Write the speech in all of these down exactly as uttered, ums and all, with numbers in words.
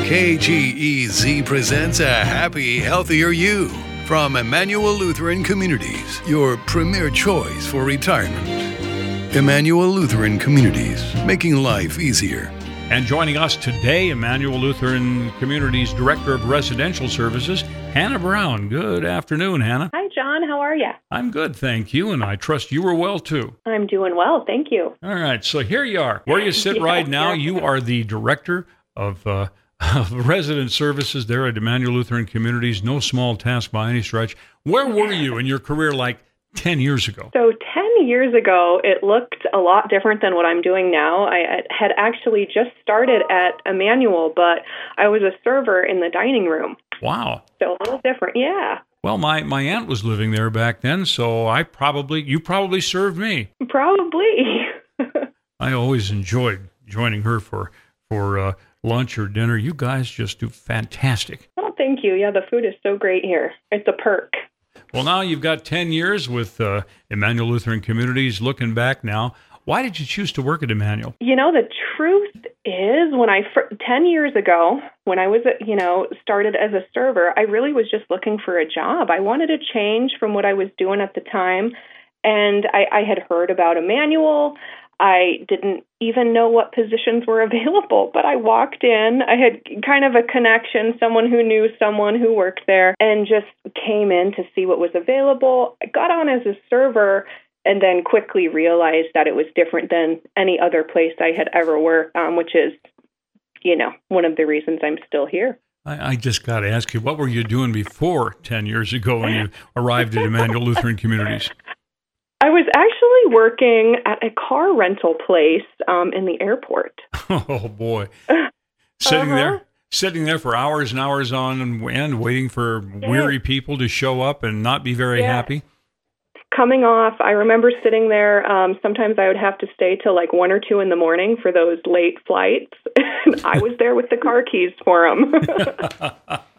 K G E Z presents A Happy, Healthier You from Emmanuel Lutheran Communities, your premier choice for retirement. Emmanuel Lutheran Communities, making life easier. And joining us today, Emmanuel Lutheran Communities Director of Residential Services, Hannah Brown. Good afternoon, Hannah. Hi, John. How are you? I'm good, thank you, and I trust you are well, too. I'm doing well, thank you. All right, so here you are. Where you sit yeah, right now, yeah. you are the Director of, uh, of Resident Services there at Emmanuel Lutheran Communities. No small task by any stretch. Where were you in your career like ten years ago? So ten years ago, it looked a lot different than what I'm doing now. I had actually just started at Emmanuel, but I was a server in the dining room. Wow. So a little different, yeah. Well, my, my aunt was living there back then, so I probably, you probably served me. Probably. I always enjoyed joining her for, for uh, lunch or dinner. You guys just do fantastic. Oh, thank you. Yeah, the food is so great here. It's a perk. Well, now you've got ten years with uh, Emmanuel Lutheran Communities. Looking back now, why did you choose to work at Emmanuel? You know, the truth is, when I ten years ago, when I was, you know, started as a server, I really was just looking for a job. I wanted to change from what I was doing at the time, and I, I had heard about Emmanuel. I didn't even know what positions were available, but I walked in. I had kind of a connection, someone who knew someone who worked there, and just came in to see what was available. I got on as a server and then quickly realized that it was different than any other place I had ever worked, um, which is, you know, one of the reasons I'm still here. I, I just got to ask you, what were you doing before ten years ago when you arrived at Emmanuel Lutheran Communities? I was actually working at a car rental place um, in the airport. Oh, boy. Sitting uh-huh. there sitting there for hours and hours on end, waiting for yeah. weary people to show up and not be very yeah. happy. Coming off, I remember sitting there. Um, sometimes I would have to stay till like one or two in the morning for those late flights. And I was there with the car keys for them.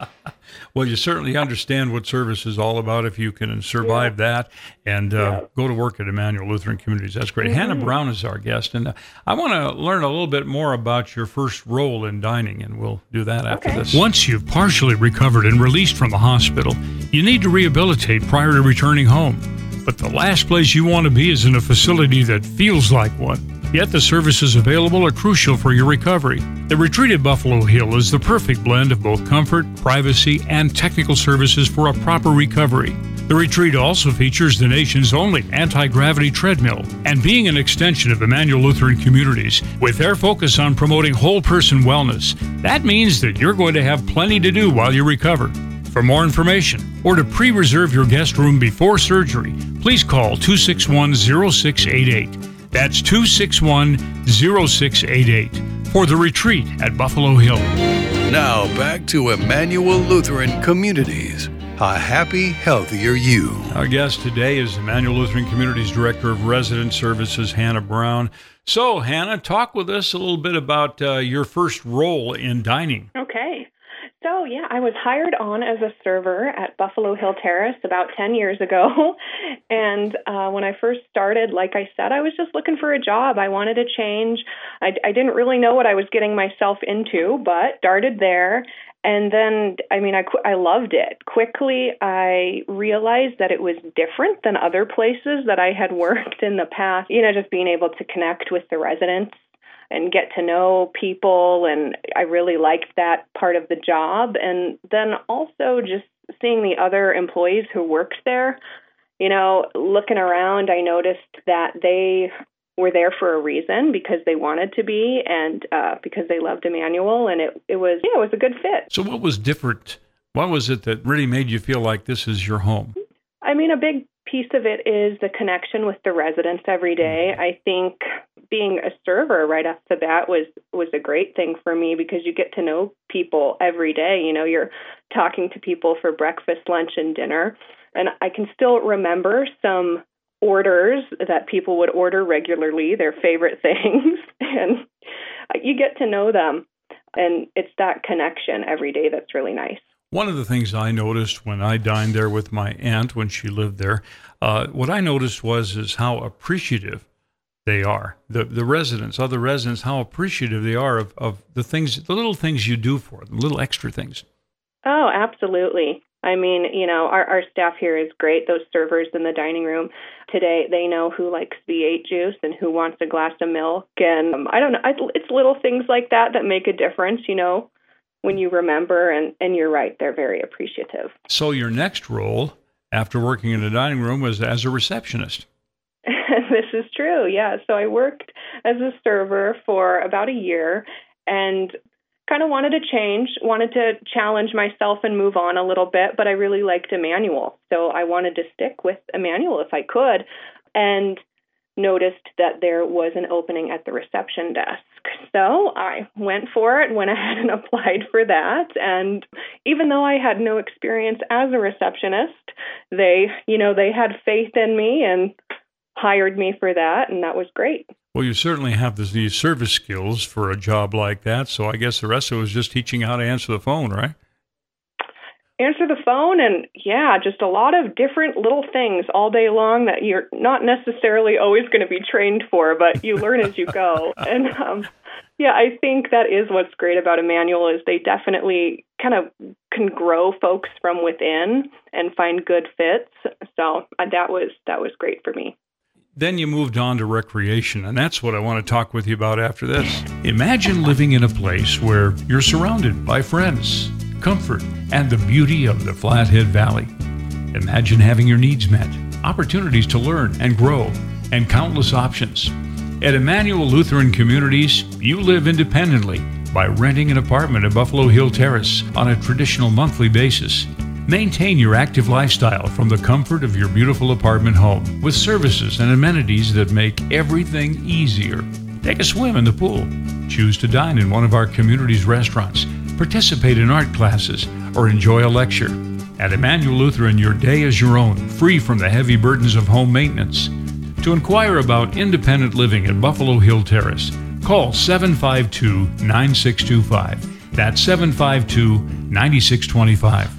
Well, you certainly understand what service is all about if you can survive yeah. that and uh, yeah. go to work at Emmanuel Lutheran Communities. That's great. Mm-hmm. Hannah Brown is our guest, and uh, I want to learn a little bit more about your first role in dining, and we'll do that after okay. this. Once you've partially recovered and released from the hospital, you need to rehabilitate prior to returning home. But the last place you want to be is in a facility that feels like one. Yet the services available are crucial for your recovery. The Retreat at Buffalo Hill is the perfect blend of both comfort, privacy, and technical services for a proper recovery. The retreat also features the nation's only anti-gravity treadmill, and being an extension of Emmanuel Lutheran Communities, with their focus on promoting whole-person wellness, that means that you're going to have plenty to do while you recover. For more information or to pre-reserve your guest room before surgery, please call two six one, zero six eight eight. That's two six one, zero six eight eight for the Retreat at Buffalo Hill. Now back to Emmanuel Lutheran Communities. A happy, healthier you. Our guest today is Emmanuel Lutheran Communities Director of Resident Services, Hannah Brown. So, Hannah, talk with us a little bit about uh, your first role in dining. Okay. So, yeah, I was hired on as a server at Buffalo Hill Terrace about ten years ago. And uh, when I first started, like I said, I was just looking for a job. I wanted to change. I, I didn't really know what I was getting myself into, but started there. And then, I mean, I, I loved it. Quickly, I realized that it was different than other places that I had worked in the past. You know, just being able to connect with the residents and get to know people, and I really liked that part of the job. And then also just seeing the other employees who worked there, you know, looking around, I noticed that they were there for a reason, because they wanted to be, and uh, because they loved Emmanuel, and it, it was, yeah, it was a good fit. So what was different? What was it that really made you feel like this is your home? I mean, a big piece of it is the connection with the residents every day. I think being a server right off the bat was, was a great thing for me, because you get to know people every day. You know, you're talking to people for breakfast, lunch, and dinner. And I can still remember some orders that people would order regularly, their favorite things, and you get to know them. And it's that connection every day that's really nice. One of the things I noticed when I dined there with my aunt when she lived there, uh, what I noticed was is how appreciative they are. The the residents, other residents, how appreciative they are of, of the things, the little things you do for them, the little extra things. Oh, absolutely. I mean, you know, our, our staff here is great. Those servers in the dining room today, they know who likes V eight juice and who wants a glass of milk. And um, I don't know, I, it's little things like that that make a difference, you know, when you remember. And, and you're right, they're very appreciative. So your next role after working in the dining room was as a receptionist. This is true, yeah. So I worked as a server for about a year and kind of wanted to change, wanted to challenge myself and move on a little bit, but I really liked Emmanuel. So I wanted to stick with Emmanuel if I could, and noticed that there was an opening at the reception desk. So I went for it, went ahead and applied for that. And even though I had no experience as a receptionist, they, you know, they had faith in me and hired me for that, and that was great. Well, you certainly have the, the service skills for a job like that, so I guess the rest of it was just teaching how to answer the phone, right? Answer the phone, and yeah, just a lot of different little things all day long that you're not necessarily always going to be trained for, but you learn as you go. And um, yeah, I think that is what's great about Emmanuel is they definitely kind of can grow folks from within and find good fits. So uh, that was that was great for me. Then you moved on to recreation, and that's what I want to talk with you about after this. Imagine living in a place where you're surrounded by friends, comfort, and the beauty of the Flathead Valley. Imagine having your needs met, opportunities to learn and grow, and countless options. At Emmanuel Lutheran Communities, you live independently by renting an apartment at Buffalo Hill Terrace on a traditional monthly basis. Maintain your active lifestyle from the comfort of your beautiful apartment home with services and amenities that make everything easier. Take a swim in the pool. Choose to dine in one of our community's restaurants. Participate in art classes or enjoy a lecture. At Emmanuel Lutheran, your day is your own, free from the heavy burdens of home maintenance. To inquire about independent living at Buffalo Hill Terrace, call seven five two, nine six two five. That's seven five two, nine six two five.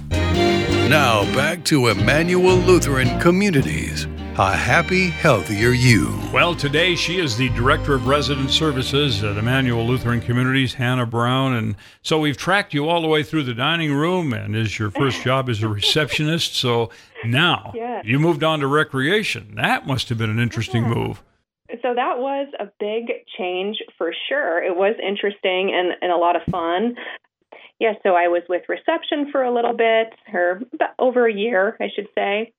Now back to Emmanuel Lutheran Communities, a happy, healthier you. Well, today she is the Director of Resident Services at Emmanuel Lutheran Communities, Hannah Brown. And so we've tracked you all the way through the dining room, and is your first job as a receptionist. So now yes. You moved on to recreation. That must have been an interesting yeah. move. So that was a big change for sure. It was interesting and, and a lot of fun. Yeah, so I was with reception for a little bit, or about over a year, I should say,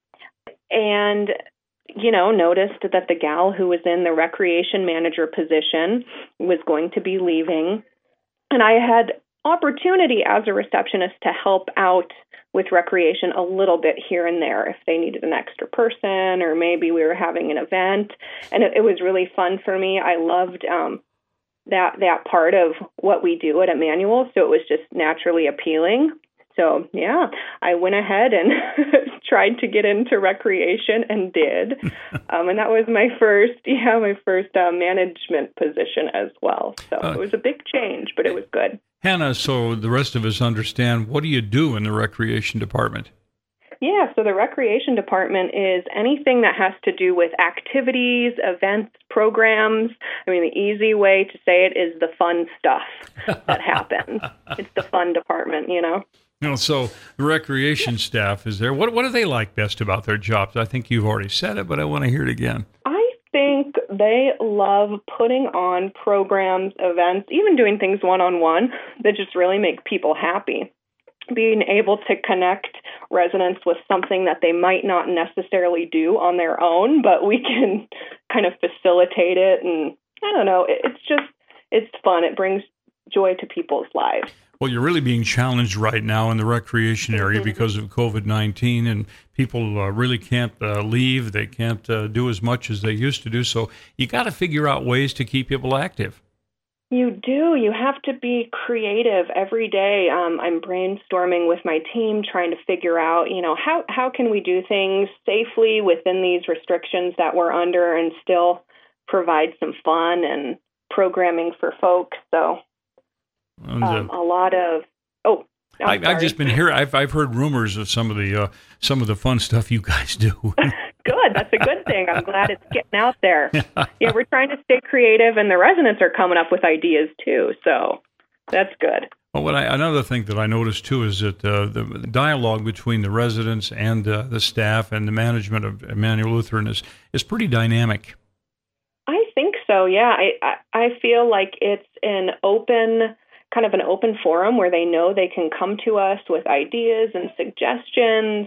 and, you know, noticed that the gal who was in the recreation manager position was going to be leaving, and I had opportunity as a receptionist to help out with recreation a little bit here and there if they needed an extra person, or maybe we were having an event, and it, it was really fun for me. I loved um that that part of what we do at Emmanuel, so it was just naturally appealing. So, yeah, I went ahead and tried to get into recreation and did. Um, and that was my first, yeah, my first uh, management position as well. So uh, it was a big change, but it was good. Hannah, so the rest of us understand, what do you do in the recreation department? Yeah, so the recreation department is anything that has to do with activities, events, programs. I mean, the easy way to say it is the fun stuff that happens. It's the fun department, you know. You know, so the recreation staff is there. What what do they like best about their jobs? I think you've already said it, but I want to hear it again. I think they love putting on programs, events, even doing things one-on-one that just really make people happy. Being able to connect residents with something that they might not necessarily do on their own, but we can kind of facilitate it. And I don't know, it's just, it's fun. It brings joy to people's lives. Well, you're really being challenged right now in the recreation area mm-hmm. because of covid nineteen, and people uh, really can't uh, leave. They can't uh, do as much as they used to do. So you got to figure out ways to keep people active. You do. You have to be creative every day. Um, I'm brainstorming with my team, trying to figure out, you know, how, how can we do things safely within these restrictions that we're under and still provide some fun and programming for folks. So um, a lot of, oh, I, I've just been here. I've I've heard rumors of some of the uh, some of the fun stuff you guys do. Good. That's a good thing. I'm glad it's getting out there. Yeah, we're trying to stay creative, and the residents are coming up with ideas too. So that's good. Well, what I, another thing that I noticed too is that uh, the dialogue between the residents and uh, the staff and the management of Emmanuel Lutheran is, is pretty dynamic. I think so. Yeah, I, I I feel like it's an open, kind of an open forum where they know they can come to us with ideas and suggestions,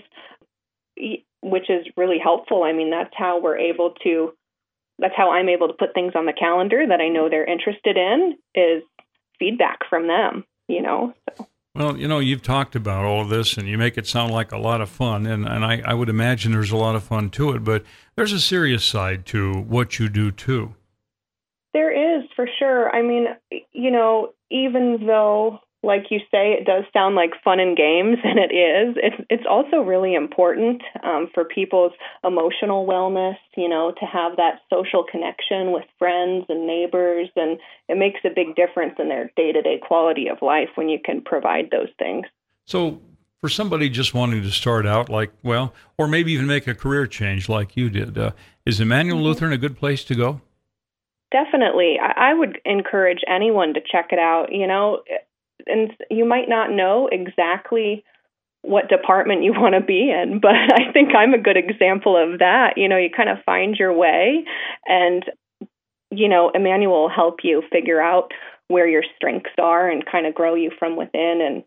which is really helpful. I mean, that's how we're able to. That's how I'm able to put things on the calendar that I know they're interested in, is feedback from them. You know, so. Well, you know, you've talked about all of this and you make it sound like a lot of fun. And, and I, I would imagine there's a lot of fun to it, but there's a serious side to what you do too. There is, for sure. I mean, you know, even though, like you say, it does sound like fun and games, and it is, it's, it's also really important um, for people's emotional wellness, you know, to have that social connection with friends and neighbors. And it makes a big difference in their day-to-day quality of life when you can provide those things. So for somebody just wanting to start out like, well, or maybe even make a career change like you did, uh, is Emmanuel mm-hmm. Lutheran a good place to go? Definitely. I, I would encourage anyone to check it out, you know. And you might not know exactly what department you want to be in, but I think I'm a good example of that. You know, you kind of find your way, and, you know, Emmanuel will help you figure out where your strengths are and kind of grow you from within and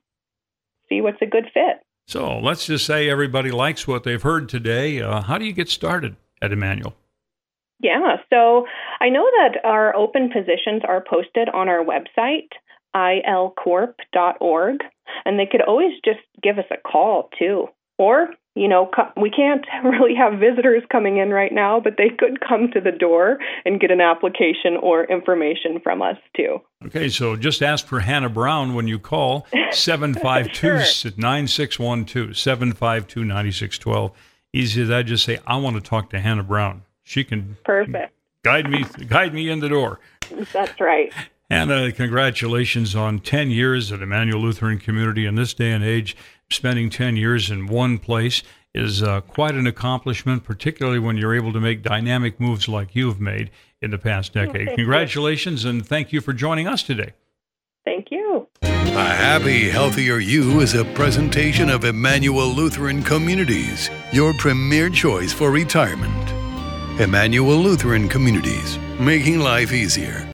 see what's a good fit. So let's just say everybody likes what they've heard today. Uh, how do you get started at Emmanuel? Yeah, so I know that our open positions are posted on our website, I L corp dot org, and they could always just give us a call too. Or, you know, we can't really have visitors coming in right now, but they could come to the door and get an application or information from us too. Okay, so just ask for Hannah Brown when you call seven five two, nine six one two, seven five two, nine six one two. Easy as that, just say, I want to talk to Hannah Brown. She can Perfect. guide me guide me in the door. That's right. Hannah, congratulations on ten years at Emmanuel Lutheran Community. In this day and age, spending ten years in one place is uh, quite an accomplishment, particularly when you're able to make dynamic moves like you've made in the past decade. Well, Congratulations, you. And thank you for joining us today. Thank you. A Happy, Healthier You is a presentation of Emmanuel Lutheran Communities, your premier choice for retirement. Emmanuel Lutheran Communities, making life easier.